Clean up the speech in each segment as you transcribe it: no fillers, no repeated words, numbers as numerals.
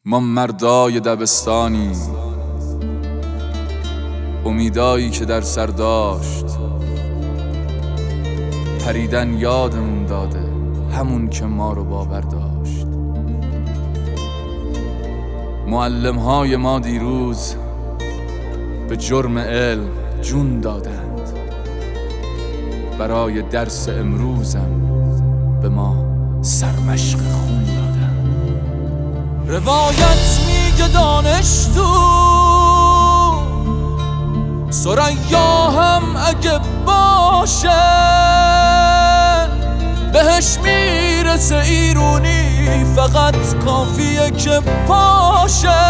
ما مردای دبستانی، امیدایی که در سر داشت پریدن یادمون داده، همون که ما رو باور داشت. معلم‌های ما دیروز به جرم علم جون دادند، برای درس امروزم به ما سرمشق خون دادند. روایت میگه دانشجو ثریا هم اگه باشه بهش میرسه ایرونی، فقط کافیه که پاشه.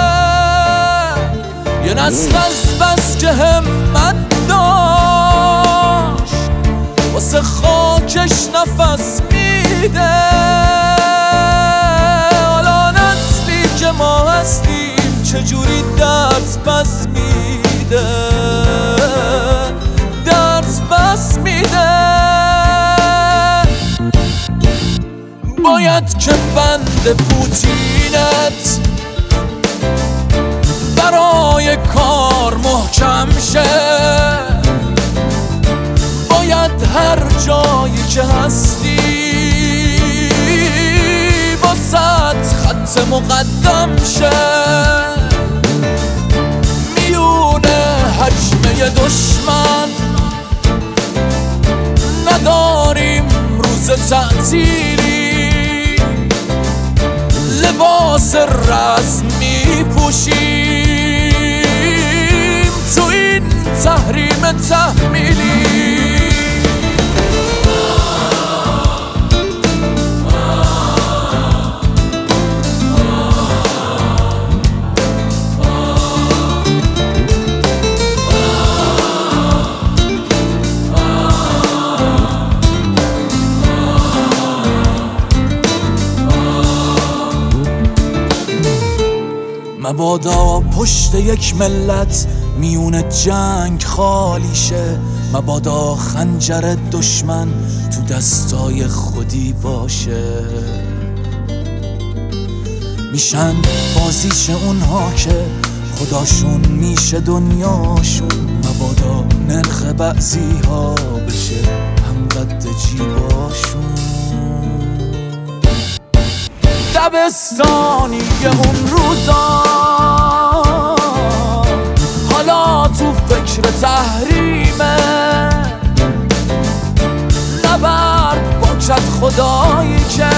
یه نسل از بس که همت داشت واسه خاکش نفس میده، حالا نسلی که ما هستیم چجوری درس پس میده، درس پس میده. باید که بند پوتینت برای کار محکم شه، باید هر جایی که هستی باست خط مقدم شه. میونه حجمه دشمن نداریم روز تعطیلی، لباس رسم میپوشیم تو این تحریم تحمیلی. مبادا پشت یک ملت میون جنگ خالی شه، مبادا خنجر دشمن تو دستای خودی باشه. میشن بازیش اونها که خداشون میشه دنیاشون، مبادا نرخ بعضی ها بشه هم قد جیباشون. دبستانی اون روزا حالا تو فکر تحریمه، نبرد با کت خدایی که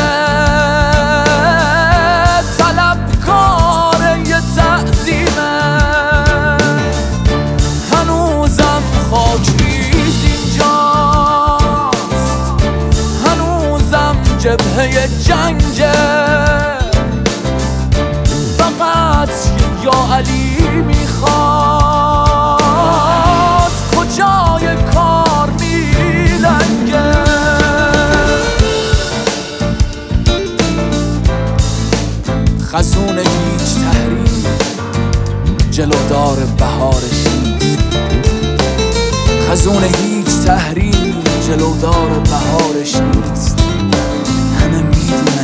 طلبکار یه تعظیمه. هنوزم خاک ریز اینجاست، هنوزم جبهه جنگه، فقط یا علی میخواد کجای کار میلنگه. خزون هیچ تحریم جلودار بهارش نیست، خزون هیچ تحریم جلودار بهارش نیست. همه میدونن